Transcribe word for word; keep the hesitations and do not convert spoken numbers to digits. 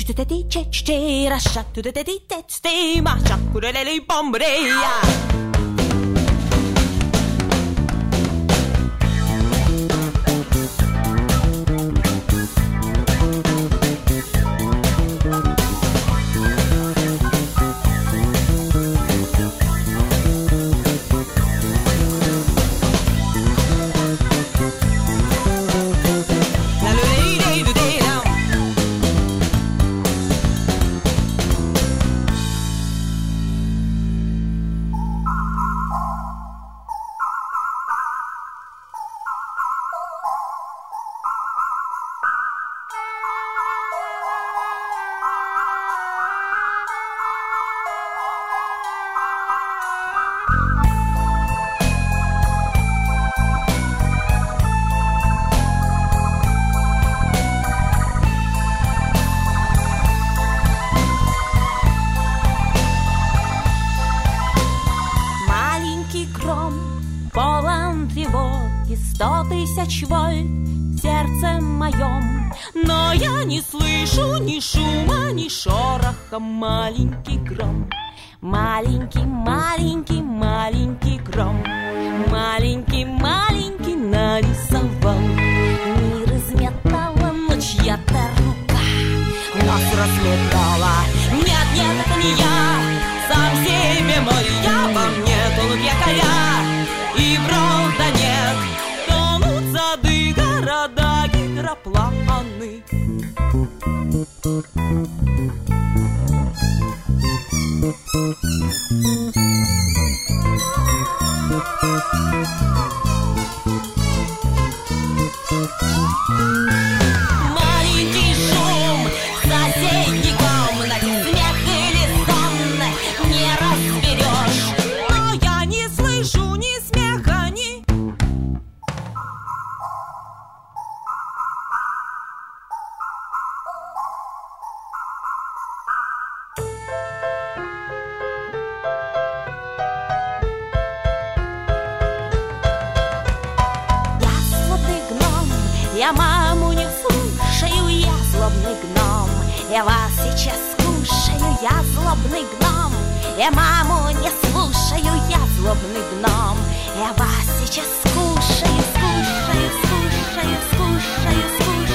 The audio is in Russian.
чутетети чечче раша тутетети тецте маша курелели бомбрея. Сто тысяч вольт в сердце моем, но я не слышу ни шума, ни шороха. Маленький гром, маленький, маленький, маленький гром, маленький, маленький нарисовал мир из металла, но чья-то рука нас разметала. Нет, нет, это не я, сам себе мой, я во мне тонут якоря, и правда нет. Сады, города, гидропланы. Маленький шум в соседней комнате, смех или сон не разберешь, но я не слышу ни смеха, ни... Я маму не слушаю, я злобный гном. Я вас сейчас скушаю, я злобный гном. Я маму не слушаю, я злобный гном. Я вас сейчас скушаю, скушаю, скушаю, скушаю, скушаю.